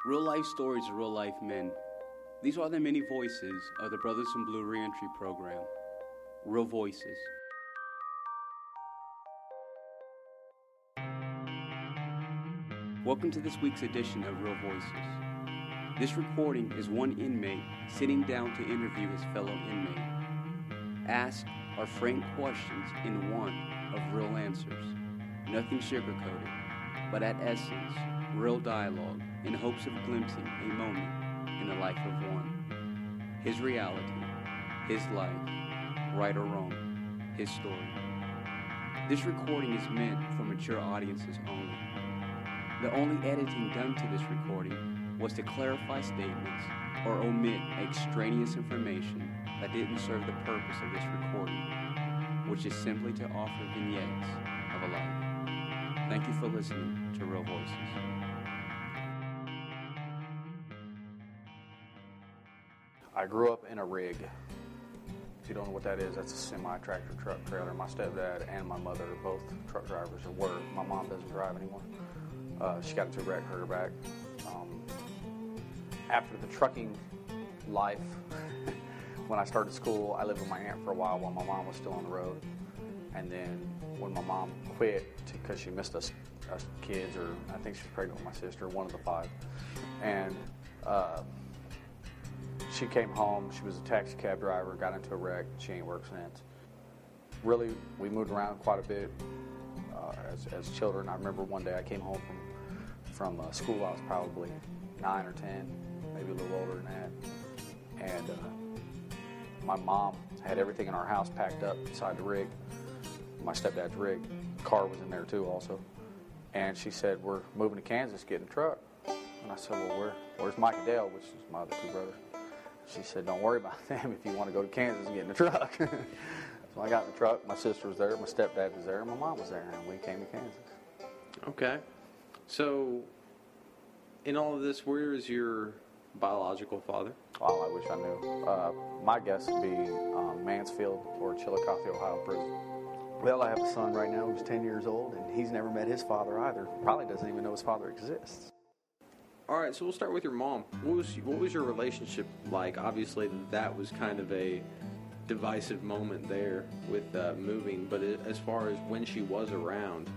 Real life stories of real life men. These are the many voices of the Brothers in Blue Reentry Program. Real voices. Welcome to this week's edition of Real Voices. This recording is one inmate sitting down to interview his fellow inmate. Asked are frank questions in one of real answers. Nothing sugarcoated, but at essence, real dialogue in hopes of glimpsing a moment in the life of one. His reality, his life, right or wrong, his story. This recording is meant for mature audiences only. The only editing done to this recording was to clarify statements or omit extraneous information that didn't serve the purpose of this recording, which is simply to offer vignettes of a life. Thank you for listening to Real Voices. I grew up in a rig. If you don't know what that is, that's a semi-tractor truck trailer. My stepdad and my mother are both truck drivers, or were. My mom doesn't drive anymore. She got into a wreck, hurt her back. After the trucking life, when I started school, I lived with my aunt for a while my mom was still on the road. And then when my mom quit because she missed us kids, or I think she was pregnant with my sister, one of the five. And she came home. She was a taxi cab driver, got into a wreck. She ain't worked since. Really, we moved around quite a bit as children. I remember one day I came home from school. I was probably 9 or 10, maybe a little older than that. And my mom had everything in our house packed up inside the rig. My stepdad's rig. Car was in there too also. And she said, "We're moving to Kansas, getting a truck." And I said, "Well, where's Mike and Dale?" Which is my other two brothers. She said, "Don't worry about them if you want to go to Kansas and get in the truck." So I got in the truck. My sister was there, my stepdad was there, and my mom was there, and we came to Kansas. Okay. So, in all of this, where is your biological father? Oh, I wish I knew. My guess would be Mansfield or Chillicothe, Ohio prison. Well, I have a son right now who's 10 years old, and he's never met his father either. Probably doesn't even know his father exists. All right, so we'll start with your mom. What was your relationship like? Obviously, that was kind of a divisive moment there with moving, but as far as when she was around,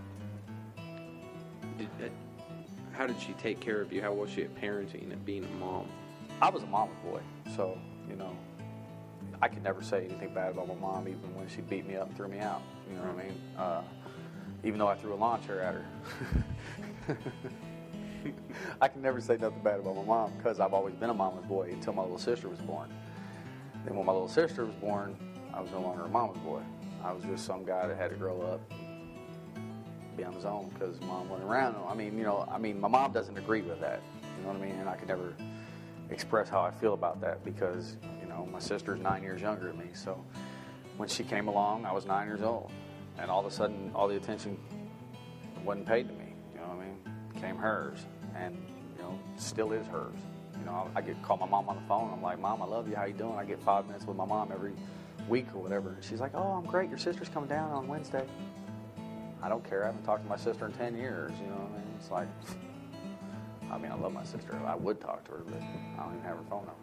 how did she take care of you? How was she at parenting and being a mom? I was a mama's boy, so, I could never say anything bad about my mom, even when she beat me up and threw me out. You know what I mean? Even though I threw a lawn chair at her. I can never say nothing bad about my mom because I've always been a mama's boy until my little sister was born. Then when my little sister was born, I was no longer a mama's boy. I was just some guy that had to grow up, be on his own because mom wasn't around. My mom doesn't agree with that. You know what I mean? And I could never express how I feel about that because, my sister's 9 years younger than me. So when she came along, I was 9 years old. And all of a sudden, all the attention wasn't paid to me. You know what I mean? Became hers. And, still is hers. I get call my mom on the phone. I'm like, "Mom, I love you. How you doing?" I get 5 minutes with my mom every week or whatever. And she's like, "Oh, I'm great. Your sister's coming down on Wednesday." I don't care. I haven't talked to my sister in 10 years. You know what I mean? It's like, I love my sister. I would talk to her, but I don't even have her phone number.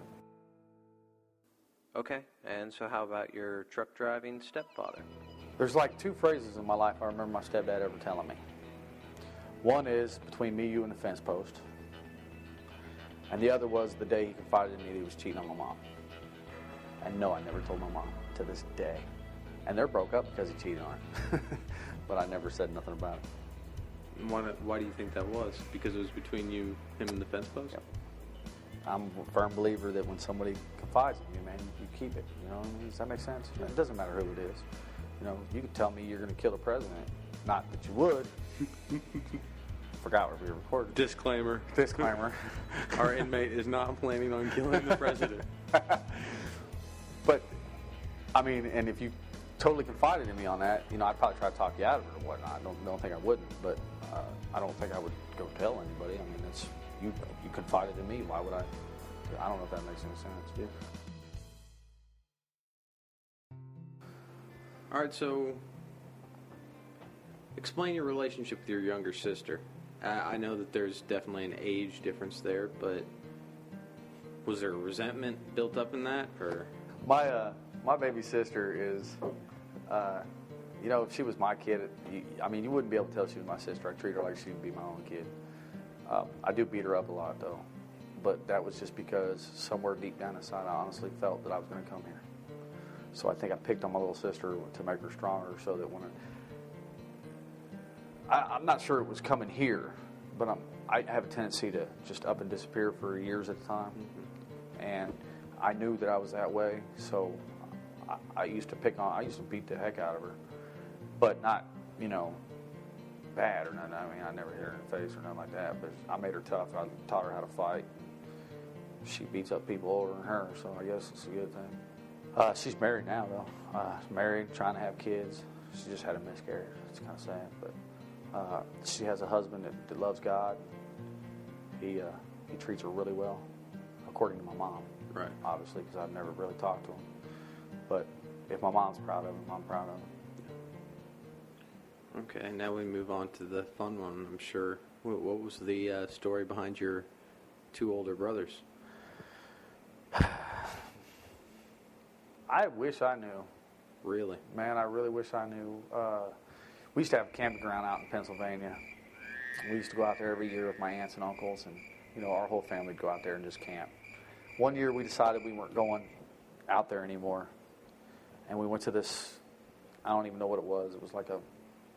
Okay, and so how about your truck driving stepfather? There's like two phrases in my life I remember my stepdad ever telling me. One is, "Between me, you, and the fence post." And the other was the day he confided in me that he was cheating on my mom. And no, I never told my mom to this day. And they're broke up because he cheated on her. But I never said nothing about it. Why do you think that was? Because it was between him and the fence post? Yep. I'm a firm believer that when somebody confides in you, man, you keep it. You know what I mean? Does that make sense? It doesn't matter who it is. You could tell me you're going to kill the president. Not that you would. Forgot what we recorded. Disclaimer. Our inmate is not planning on killing the president. But, and if you totally confided in me on that, I'd probably try to talk you out of it or whatnot. I don't think I wouldn't, but I don't think I would go tell anybody. It's you confided in me. Why would I? I don't know if that makes any sense. Yeah. All right, so explain your relationship with your younger sister. I know that there's definitely an age difference there, but was there resentment built up in that, or? My baby sister is, if she was my kid, you wouldn't be able to tell she was my sister. I treat her like she'd be my own kid. I do beat her up a lot, though. But that was just because somewhere deep down inside, I honestly felt that I was going to come here. So I think I picked on my little sister to make her stronger, so that when I'm not sure it was coming here, but I have a tendency to just up and disappear for years at a time. And I knew that I was that way, so I used to beat the heck out of her. But not, bad or nothing. I never hit her in the face or nothing like that, but I made her tough. I taught her how to fight. She beats up people older than her, so I guess it's a good thing. She's married now, though. Married, trying to have kids. She just had a miscarriage. It's kind of sad, but she has a husband that loves God. He treats her really well, according to my mom. Right. Obviously, because I've never really talked to him. But if my mom's proud of him, I'm proud of him. Okay, now we move on to the fun one, I'm sure. What was the story behind your two older brothers? I wish I knew. Really? Man, I really wish I knew. We used to have a campground out in Pennsylvania. We used to go out there every year with my aunts and uncles, and our whole family would go out there and just camp. One year we decided we weren't going out there anymore, and we went to this, I don't even know what it was. It was like a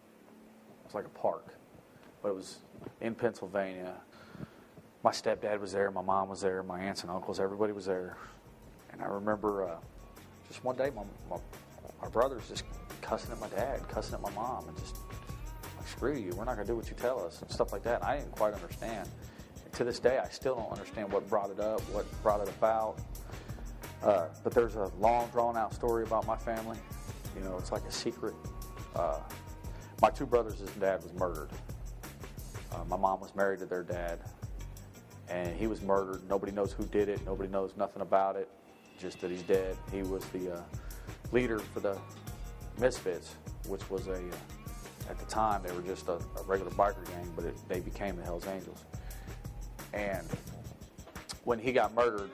park, but it was in Pennsylvania. My stepdad was there, my mom was there, my aunts and uncles, everybody was there. And I remember just one day my brother's just cussing at my dad, cussing at my mom, and just like, screw you, we're not going to do what you tell us, and stuff like that. And I didn't quite understand. And to this day, I still don't understand what brought it up, what brought it about. But there's a long, drawn-out story about my family. It's like a secret. My two brothers' dad was murdered. My mom was married to their dad, and he was murdered. Nobody knows who did it. Nobody knows nothing about it, just that he's dead. He was the leader for the Misfits, which was at the time, they were just a regular biker gang, but they became the Hells Angels. And when he got murdered,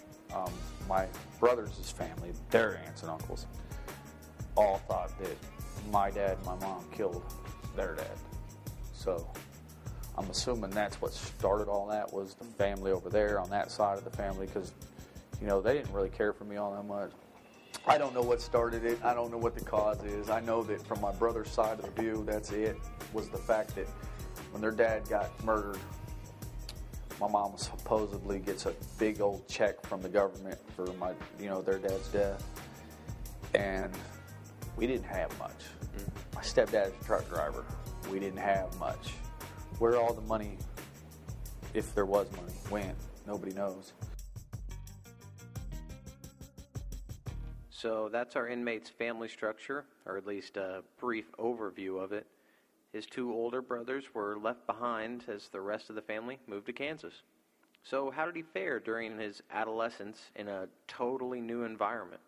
my brothers' family, their aunts and uncles, all thought that my dad and my mom killed their dad. So I'm assuming that's what started all that, was the family over there on that side of the family, because, they didn't really care for me all that much. I don't know what started it. I don't know what the cause is. I know that from my brother's side of the view, that's it, was the fact that when their dad got murdered, my mom supposedly gets a big old check from the government for their dad's death. And we didn't have much. My stepdad's a truck driver. We didn't have much. Where all the money, if there was money, went, nobody knows. So that's our inmate's family structure, or at least a brief overview of it. His two older brothers were left behind as the rest of the family moved to Kansas. So how did he fare during his adolescence in a totally new environment?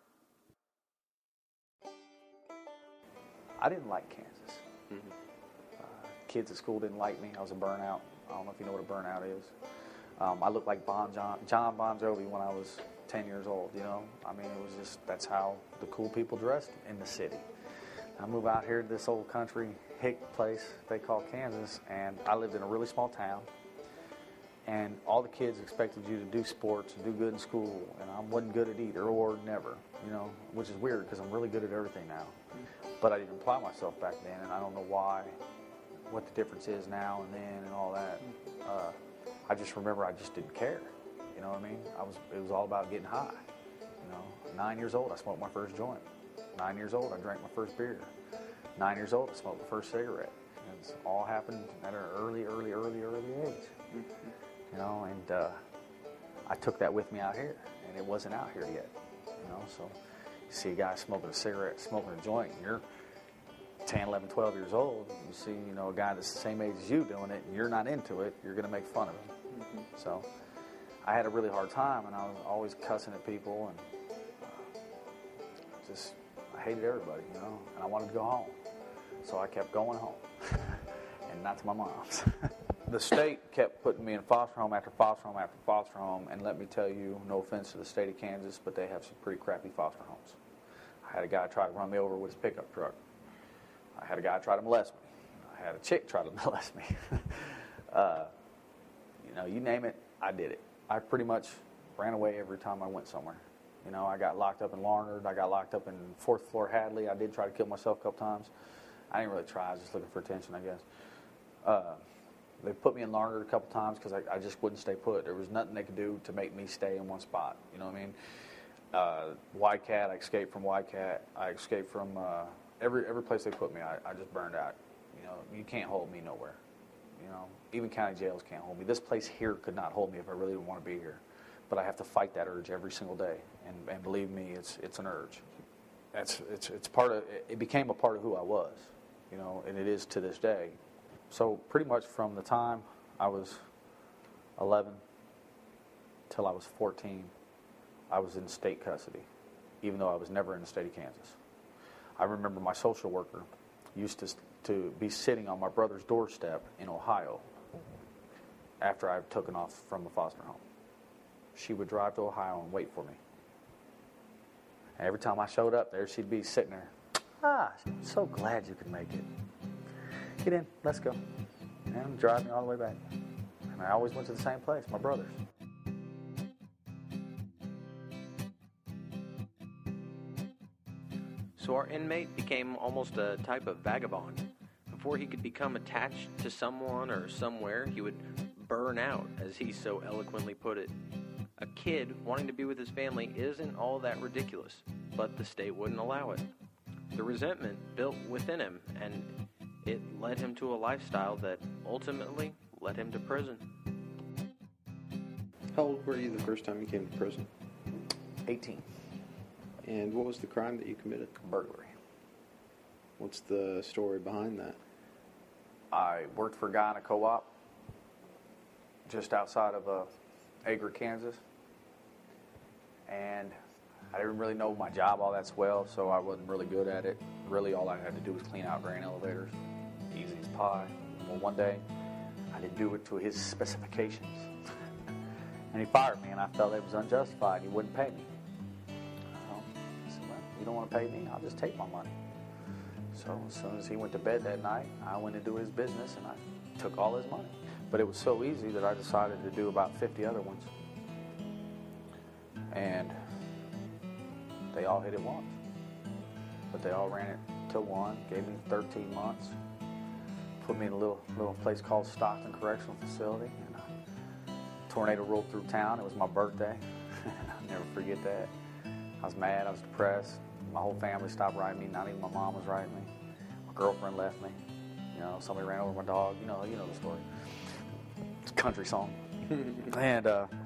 I didn't like Kansas. Kids at school didn't like me. I was a burnout. I don't know if you know what a burnout is. I looked like John Bon Jovi when I was 10 years old, It was just, that's how the cool people dressed in the city. I moved out here to this old country hick place they call Kansas, and I lived in a really small town. And all the kids expected you to do sports and do good in school, and I wasn't good at either or never, which is weird because I'm really good at everything now. But I didn't apply myself back then, and I don't know what the difference is now and then and all that. I just remember I just didn't care. You know what I mean? It was all about getting high. 9 years old, I smoked my first joint. 9 years old, I drank my first beer. 9 years old, I smoked my first cigarette. And it's all happened at an early age. And I took that with me out here, and it wasn't out here yet. So you see a guy smoking a cigarette, smoking a joint, and you're 10, 11, 12 years old. You see, a guy that's the same age as you doing it, and you're not into it, you're going to make fun of him. So I had a really hard time, and I was always cussing at people, and I hated everybody, and I wanted to go home. So I kept going home, and not to my mom's. the state kept putting me in foster home after foster home after foster home, and let me tell you, no offense to the state of Kansas, but they have some pretty crappy foster homes. I had a guy try to run me over with his pickup truck. I had a guy try to molest me. I had a chick try to molest me. You name it, I did it. I pretty much ran away every time I went somewhere. I got locked up in Larned. I got locked up in 4th floor Hadley. I did try to kill myself a couple times. I didn't really try. I was just looking for attention, I guess. They put me in Larned a couple times because I just wouldn't stay put. There was nothing they could do to make me stay in one spot. You know what I mean? Whitecat, I escaped from Whitecat. I escaped from every place they put me. I just burned out. You can't hold me nowhere. Even county jails can't hold me. This place here could not hold me if I really didn't want to be here. But I have to fight that urge every single day, and believe me, it's an urge. It's part of. It became a part of who I was, and it is to this day. So pretty much from the time I was 11 till I was 14, I was in state custody, even though I was never in the state of Kansas. I remember my social worker used to be sitting on my brother's doorstep in Ohio after I've taken off from the foster home. She would drive to Ohio and wait for me. And every time I showed up there, she'd be sitting there. I'm so glad you could make it. Get in, let's go. And drive me all the way back. And I always went to the same place, my brother's. So our inmate became almost a type of vagabond. Before he could become attached to someone or somewhere, he would burn out, as he so eloquently put it. A kid wanting to be with his family isn't all that ridiculous, but the state wouldn't allow it. The resentment built within him, and it led him to a lifestyle that ultimately led him to prison. How old were you the first time you came to prison? 18. And what was the crime that you committed? Burglary. What's the story behind that? I worked for a guy in a co-op just outside of Agra, Kansas. And I didn't really know my job all that well, so I wasn't really good at it. Really, all I had to do was clean out grain elevators. Easy as pie. Well, one day, I didn't do it to his specifications. And he fired me, and I felt it was unjustified. He wouldn't pay me. I said, well, you don't want to pay me? I'll just take my money. So as soon as he went to bed that night, I went to do his business, and I took all his money. But it was so easy that I decided to do about 50 other ones. And they all hit it once. But they all ran it to one, gave me 13 months, put me in a little place called Stockton Correctional Facility, and a tornado rolled through town. It was my birthday. I'll never forget that. I was mad, I was depressed. My whole family stopped writing me, not even my mom was writing me. My girlfriend left me. Somebody ran over my dog. You know the story. It's a country song. And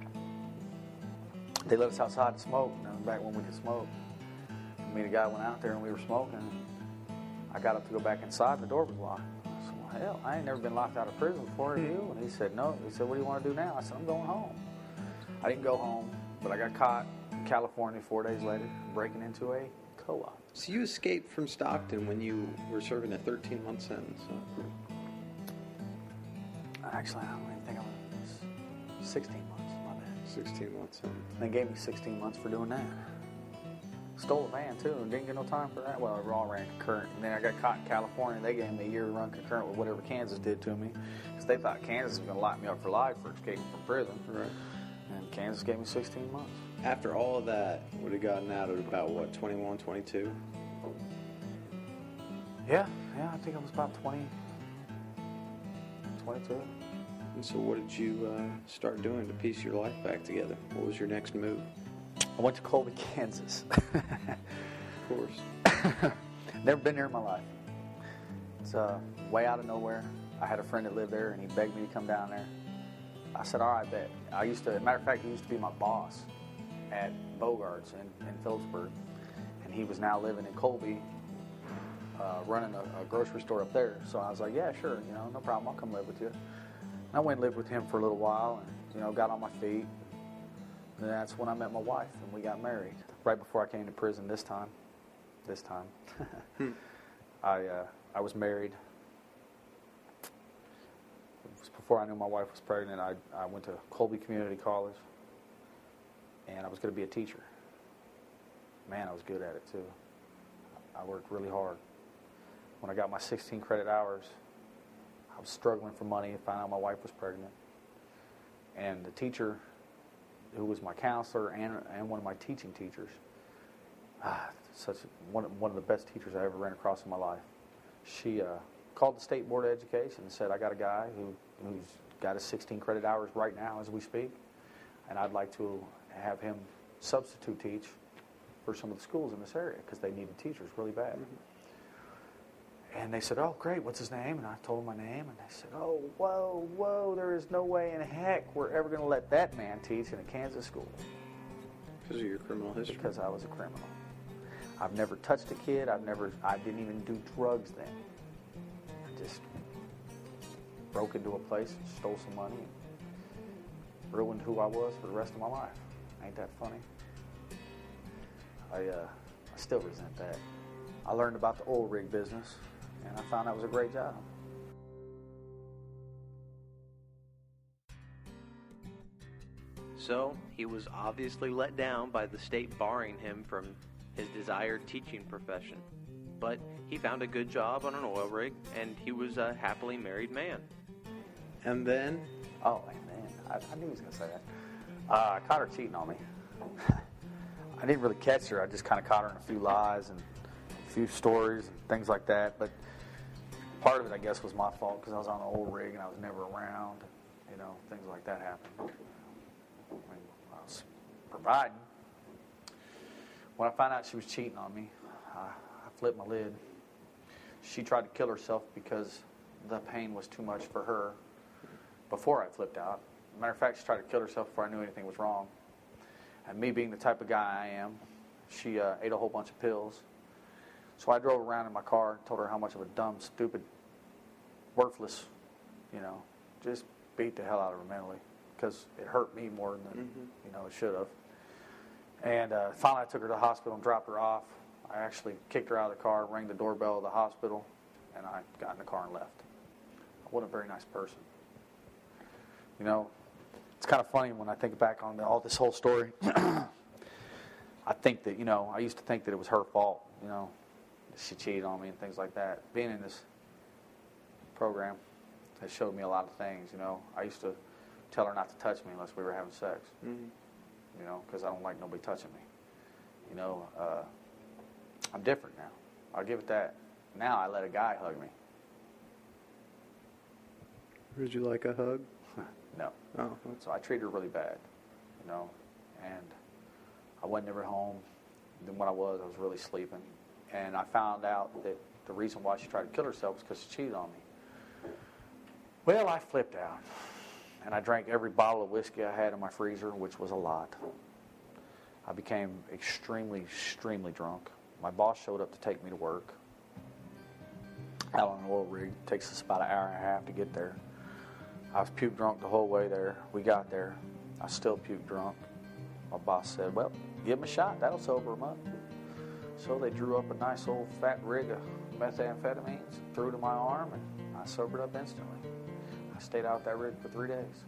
they let us outside to smoke. Back when we could smoke. Me and the guy went out there and we were smoking. I got up to go back inside and the door was locked. I said, well, hell, I ain't never been locked out of prison before, have you? And he said, no. He said, what do you want to do now? I said, I'm going home. I didn't go home, but I got caught in California 4 days later breaking into a co-op. So you escaped from Stockton when you were serving a 13-month sentence. Huh? Actually, I don't even think I was 16 months, my bad. 16 months sentence. They gave me 16 months for doing that. Stole a van, too, and didn't get no time for that. Well, we all ran concurrent. And then I got caught in California. They gave me a year to run concurrent with whatever Kansas did to me. Because they thought Kansas was going to lock me up for life for escaping from prison. Right. And Kansas gave me 16 months. After all of that, would have gotten out at about, 21, 22? Yeah, I think I was about 20, 22. And so what did you start doing to piece your life back together? What was your next move? I went to Colby, Kansas. Of course. Never been there in my life. It's way out of nowhere. I had a friend that lived there, and he begged me to come down there. I said, all right, bet. Matter of fact, he used to be my boss at Bogart's in Phillipsburg, and he was now living in Colby, running a grocery store up there. So I was like, yeah, sure, no problem. I'll come live with you. And I went and lived with him for a little while, and got on my feet. And that's when I met my wife, and we got married. Right before I came to prison this time, I was married. It was before I knew my wife was pregnant, I went to Colby Community College, and I was going to be a teacher. Man, I was good at it, too. I worked really hard. When I got my 16 credit hours, I was struggling for money and found out my wife was pregnant. And the teacher, who was my counselor and one of my teaching teachers, one of the best teachers I ever ran across in my life. She called the State Board of Education and said, I got a guy who's got his 16 credit hours right now as we speak, and I'd like to have him substitute teach for some of the schools in this area because they needed teachers really bad. Mm-hmm. And they said, oh, great, what's his name? And I told them my name, and they said, oh, whoa, there is no way in heck we're ever going to let that man teach in a Kansas school. Because of your criminal history? Because I was a criminal. I've never touched a kid. I didn't even do drugs then. I just broke into a place and stole some money and ruined who I was for the rest of my life. Ain't that funny? I still resent that. I learned about the oil rig business, and I found that was a great job. So, he was obviously let down by the state barring him from his desired teaching profession. But he found a good job on an oil rig, and he was a happily married man. And then? Oh, man, I knew he was going to say that. I caught her cheating on me. I didn't really catch her. I just kind of caught her in a few lies and a few stories and things like that. But part of it, I guess, was my fault because I was on an oil rig and I was never around. You know, things like that happened. I was providing. When I found out she was cheating on me, I flipped my lid. She tried to kill herself because the pain was too much for her before I flipped out. Matter of fact, she tried to kill herself before I knew anything was wrong. And me being the type of guy I am, she ate a whole bunch of pills. So I drove around in my car and told her how much of a dumb, stupid, worthless, just beat the hell out of her mentally because it hurt me more than, it should have. And finally I took her to the hospital and dropped her off. I actually kicked her out of the car, rang the doorbell of the hospital, and I got in the car and left. I wasn't a very nice person. It's kind of funny when I think back on all this whole story. I think that, I used to think that it was her fault, that she cheated on me and things like that. Being in this program has showed me a lot of things, I used to tell her not to touch me unless we were having sex, because I don't like nobody touching me. I'm different now. I'll give it that. Now I let a guy hug me. Would you like a hug? No. Oh. So I treated her really bad, and I wasn't ever home. Then when I was really sleeping. And I found out that the reason why she tried to kill herself was because she cheated on me. Well, I flipped out, and I drank every bottle of whiskey I had in my freezer, which was a lot. I became extremely, extremely drunk. My boss showed up to take me to work out on an oil rig. It takes us about an hour and a half to get there. I was puke drunk the whole way there. We got there. I was still puke drunk. My boss said, well, give him a shot. That'll sober him up. So they drew up a nice old fat rig of methamphetamines, threw it in my arm, and I sobered up instantly. I stayed out that rig for 3 days.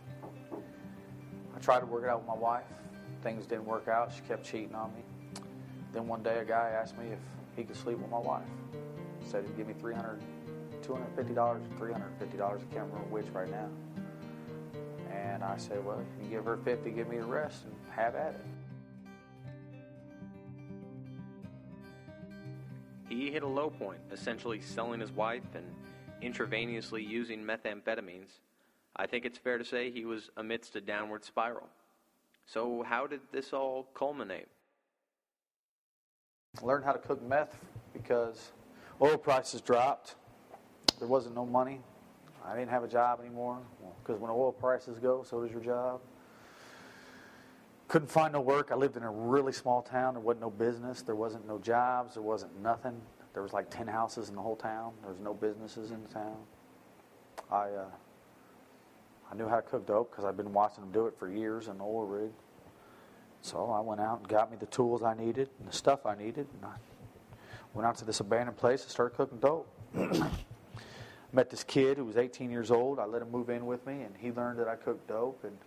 I tried to work it out with my wife. Things didn't work out. She kept cheating on me. Then one day a guy asked me if he could sleep with my wife. Said he'd give me $250, $350. I can't remember which right now. And I said, well, if you give her $50, give me the rest, and have at it. He hit a low point, essentially selling his wife and intravenously using methamphetamines. I think it's fair to say he was amidst a downward spiral. So how did this all culminate? I learned how to cook meth because oil prices dropped. There wasn't no money. I didn't have a job anymore because when oil prices go, so does your job. Couldn't find no work. I lived in a really small town. There wasn't no business. There wasn't no jobs. There wasn't nothing. There was like 10 houses in the whole town. There was no businesses in the town. I knew how to cook dope because I'd been watching them do it for years in the oil rig. So I went out and got me the tools I needed and the stuff I needed. And I went out to this abandoned place and started cooking dope. met this kid who was 18 years old. I let him move in with me, and he learned that I cooked dope, and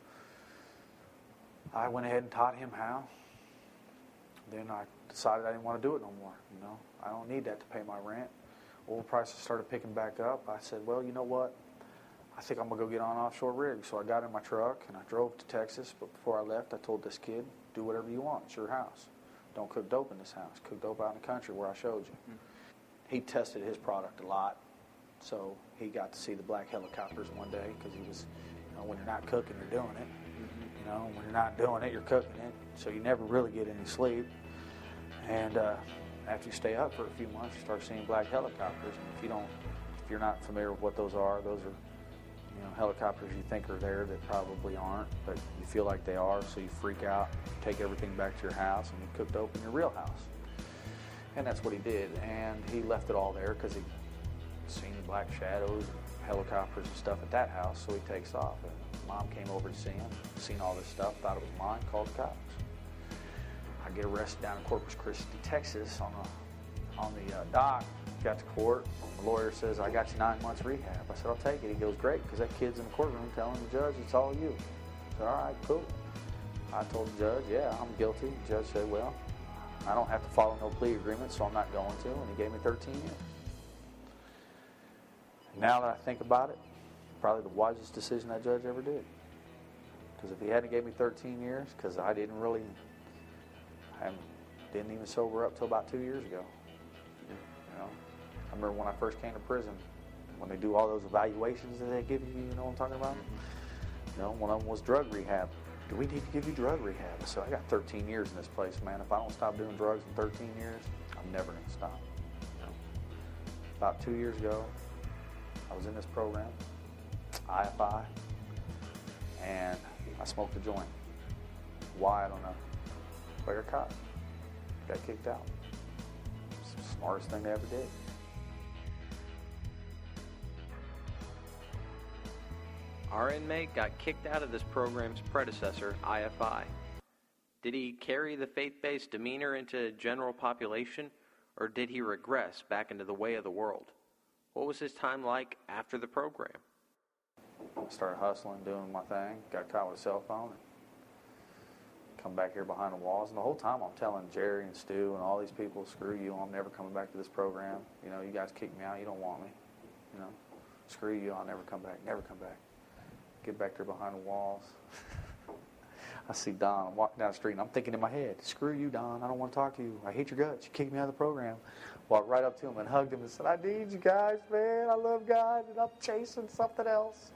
I went ahead and taught him how. Then I decided I didn't want to do it no more. You know, I don't need that to pay my rent. Oil prices started picking back up. I said, well, you know what? I think I'm going to go get on an offshore rig. So I got in my truck and I drove to Texas. But before I left, I told this kid, do whatever you want. It's your house. Don't cook dope in this house. Cook dope out in the country where I showed you. Mm-hmm. He tested his product a lot. So he got to see the black helicopters one day because he was, you know, when you're not cooking, you're doing it. Mm-hmm. You know, when you're not doing it, you're cooking it. So you never really get any sleep. And after you stay up for a few months, you start seeing black helicopters. And if you're not familiar with what those are, you know, helicopters you think are there that probably aren't, but you feel like they are, so you freak out, take everything back to your house, and you cook dope in your real house. And that's what he did. And he left it all there because he seen black shadows, helicopters and stuff at that house, so he takes off. And Mom came over to see him, seen all this stuff, thought it was mine, called the cops. I get arrested down in Corpus Christi, Texas on the dock. Got to court. The lawyer says, I got you 9 months rehab. I said, I'll take it. He goes, great, because that kid's in the courtroom telling the judge it's all you. I said, all right, cool. I told the judge, yeah, I'm guilty. The judge said, well, I don't have to follow no plea agreement, so I'm not going to, and he gave me 13 years. Now that I think about it, probably the wisest decision that judge ever did. Because if he hadn't gave me 13 years, because I didn't even sober up till about 2 years ago. You know, I remember when I first came to prison, when they do all those evaluations that they give you, you know what I'm talking about? You know, one of them was drug rehab. Do we need to give you drug rehab? I said, I got 13 years in this place, man. If I don't stop doing drugs in 13 years, I'm never going to stop. You know? About 2 years ago, I was in this program, IFI, and I smoked a joint. Why, I don't know. But I got caught. Got kicked out. It's the smartest thing they ever did. Our inmate got kicked out of this program's predecessor, IFI. Did he carry the faith-based demeanor into general population, or did he regress back into the way of the world? What was his time like after the program? I started hustling, doing my thing, got caught with a cell phone, and come back here behind the walls. And the whole time I'm telling Jerry and Stu and all these people, screw you, I'm never coming back to this program. You know, you guys kicked me out, you don't want me. You know, screw you, I'll never come back, never come back. Get back there behind the walls. I see Don walking down the street, and I'm thinking in my head, screw you, Don, I don't want to talk to you. I hate your guts, you kicked me out of the program. Walked right up to him and hugged him and said, I need you guys, man, I love God, and I'm chasing something else.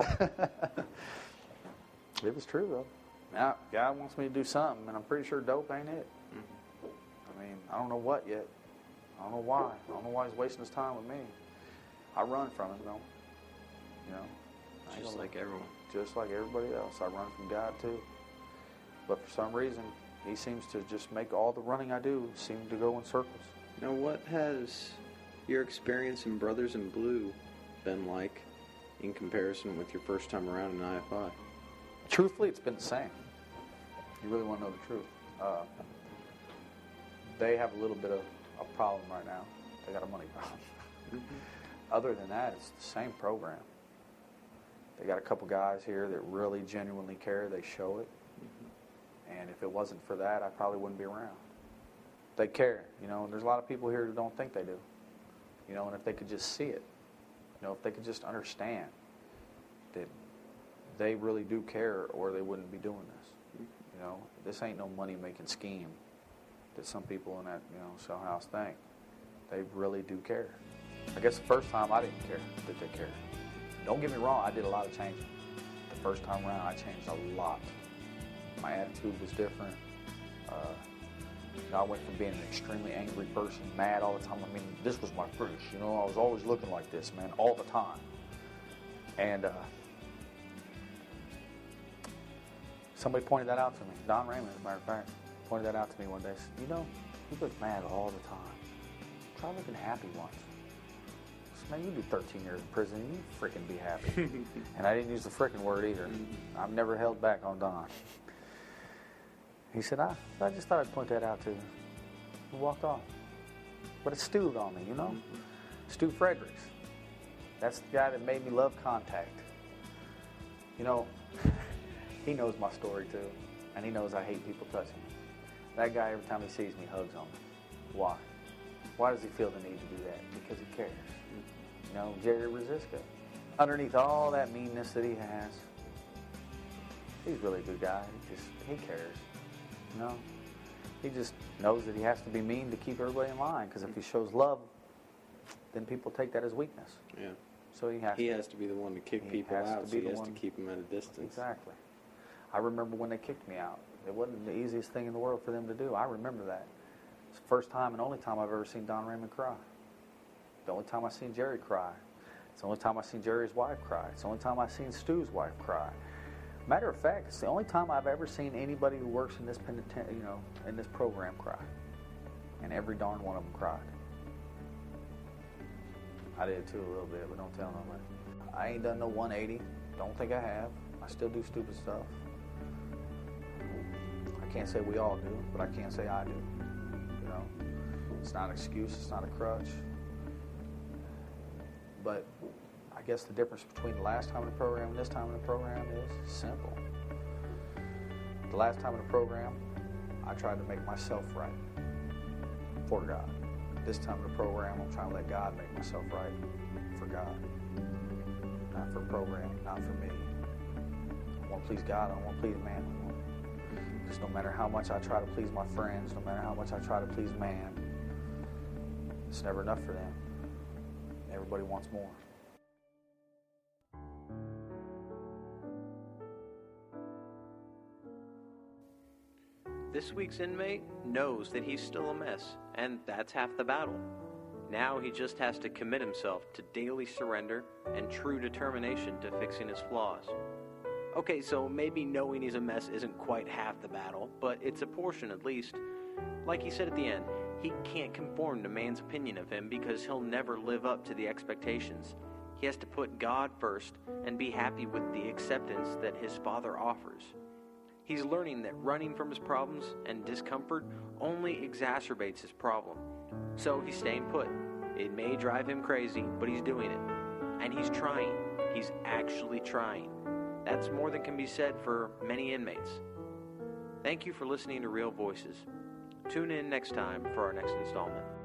It was true, though. Now, God wants me to do something, and I'm pretty sure dope ain't it. Mm-hmm. I mean, I don't know what yet. I don't know why. I don't know why he's wasting his time with me. I run from him, though. You know? Just like everyone. Just like everybody else. I run from God, too. But for some reason, he seems to just make all the running I do seem to go in circles. Now, what has your experience in Brothers in Blue been like in comparison with your first time around in IFI? Truthfully, it's been the same. You really want to know the truth. They have a little bit of a problem right now. They got a money problem. Mm-hmm. Other than that, it's the same program. They got a couple guys here that really genuinely care. They show it. Mm-hmm. And if it wasn't for that, I probably wouldn't be around. They care, you know, and there's a lot of people here who don't think they do. You know, and if they could just see it, you know, if they could just understand that they really do care, or they wouldn't be doing this. You know, this ain't no money-making scheme that some people in that, you know, cell house think. They really do care. I guess the first time I didn't care that they cared. Don't get me wrong, I did a lot of changing. The first time around, I changed a lot. My attitude was different. You know, I went from being an extremely angry person, mad all the time. I mean, this was my first, you know, I was always looking like this, man, all the time. And somebody pointed that out to me. Don Raymond, as a matter of fact, pointed that out to me one day. Said, you know, you look mad all the time. Try looking happy once. I said, man, you do 13 years in prison, and you freaking be happy. And I didn't use the freaking word either. I've never held back on Don. He said, I just thought I'd point that out to you. He walked off. But it stewed on me, you know? Stu Fredericks. That's the guy that made me love contact. You know, he knows my story too, and he knows I hate people touching me. That guy, every time he sees me, hugs on me. Why? Why does he feel the need to do that? Because he cares. You know, Jerry Rosiska. Underneath all that meanness that he has, he's really a good guy. He cares. You know? He just knows that he has to be mean to keep everybody in line, because if he shows love, then people take that as weakness. Yeah. So he has to be the one to kick people out, so he has to keep them at a distance. Exactly. I remember when they kicked me out. It wasn't the easiest thing in the world for them to do. I remember that. It's the first time and only time I've ever seen Don Raymond cry. The only time I've seen Jerry cry. It's the only time I've seen Jerry's wife cry. It's the only time I've seen Stu's wife cry. Matter of fact, it's the only time I've ever seen anybody who works in this in this program cry. And every darn one of them cried. I did too a little bit, but don't tell nobody. I ain't done no 180. Don't think I have. I still do stupid stuff. I can't say we all do, but I can say I do. You know, it's not an excuse. It's not a crutch. But I guess the difference between the last time in the program and this time in the program is simple. The last time in the program, I tried to make myself right for God. This time in the program, I'm trying to let God make myself right for God. Not for the program, not for me. I want to please God, I don't want to please man anymore. Because no matter how much I try to please my friends, no matter how much I try to please man, it's never enough for them. Everybody wants more. This week's inmate knows that he's still a mess, and that's half the battle. Now he just has to commit himself to daily surrender and true determination to fixing his flaws. Okay, so maybe knowing he's a mess isn't quite half the battle, but it's a portion at least. Like he said at the end, he can't conform to man's opinion of him because he'll never live up to the expectations. He has to put God first and be happy with the acceptance that his Father offers. He's learning that running from his problems and discomfort only exacerbates his problem. So he's staying put. It may drive him crazy, but he's doing it. And he's trying. He's actually trying. That's more than can be said for many inmates. Thank you for listening to Real Voices. Tune in next time for our next installment.